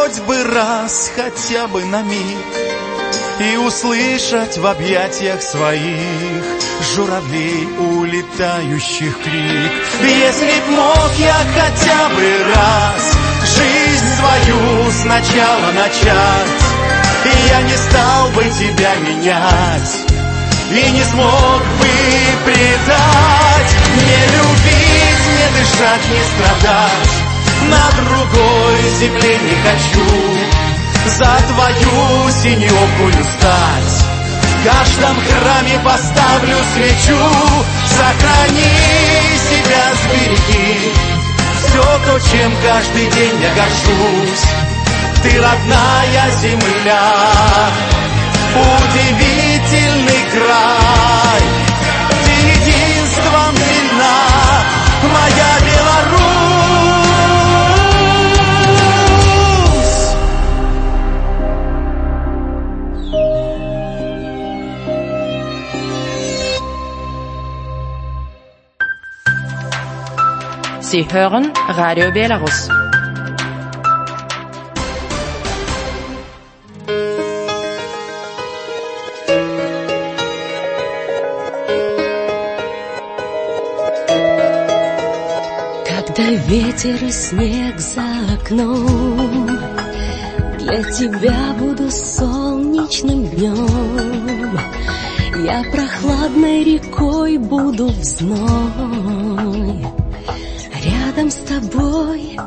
хоть бы раз, хотя бы на миг, и услышать в объятиях своих журавлей улетающих крик. Если б мог я хотя бы раз жизнь свою сначала начать, и я не стал бы тебя менять, и не смог бы предать. Не любить, не дышать, не страдать, на другой земле не хочу, за твою синеокую стать. В каждом храме поставлю свечу, сохрани себя, сбереги все то, чем каждый день я горжусь. Ты родная земля, удивительный край, ты единством сильна, моя Беларусь. Sie hören Radio Belarus. Когда ветер и снег за окном, для тебя буду солнечным днем. Я прохладной рекой буду в зной. Рядом с тобой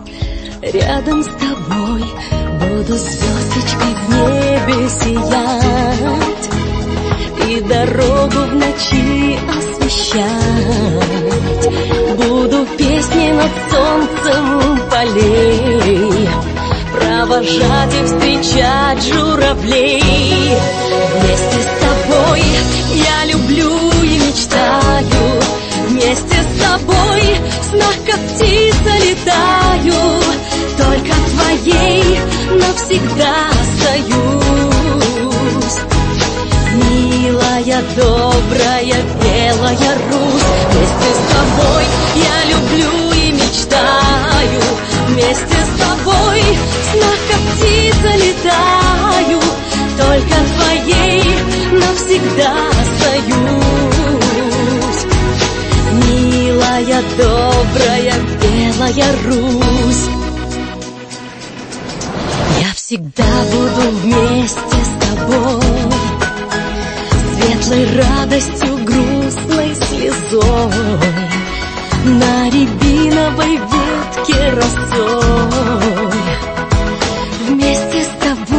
буду звездочкой в небе сиять и дорогу в ночи освещать. Буду песни над солнцем полей провожать и встречать журавлей. Вместе с тобой я люблю и мечтаю, вместе с тобой в снах как птица летаю, только твоей навсегда остаюсь. Милая, добрая, белая Русь, вместе с тобой я люблю и мечтаю, вместе с тобой в снах как птица летаю, только твоей навсегда остаюсь. Милая, добрая, белая Русь, я всегда буду вместе с тобой, светлой радостью, грустной слезой, на рябиновой ветке росой. Вместе с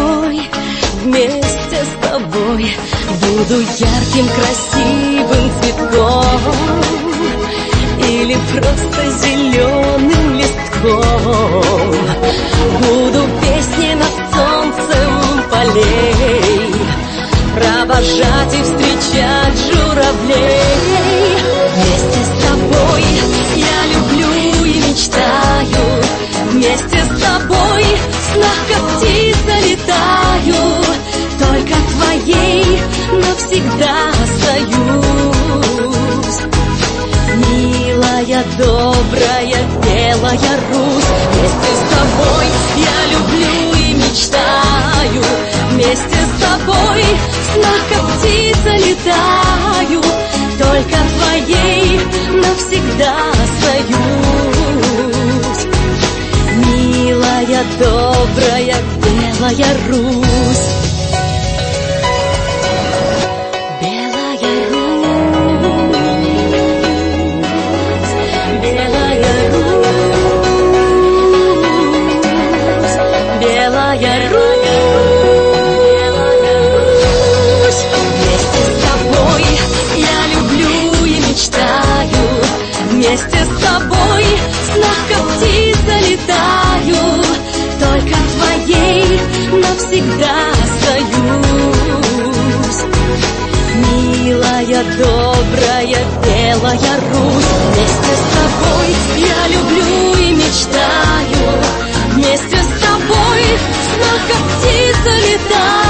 тобой буду ярким, красивым цветком или просто зеленым листком. Буду песни над солнцем полей провожать и встречать журавлей. Вместе с тобой я люблю и мечтаю, вместе с тобой в снах как птица летаю, только твоей навсегда остаюсь. Милая, добрая, белая Русь, вместе с тобой я люблю и мечтаю, вместе с тобой в снах как птица летаю, только твоей навсегда остаюсь. Милая, добрая, белая Русь. Вместе с тобой в снах как птица летаю, только твоей навсегда остаюсь. Милая, добрая, белая Русь, вместе с тобой я люблю и мечтаю, вместе с тобой в снах как птица летаю.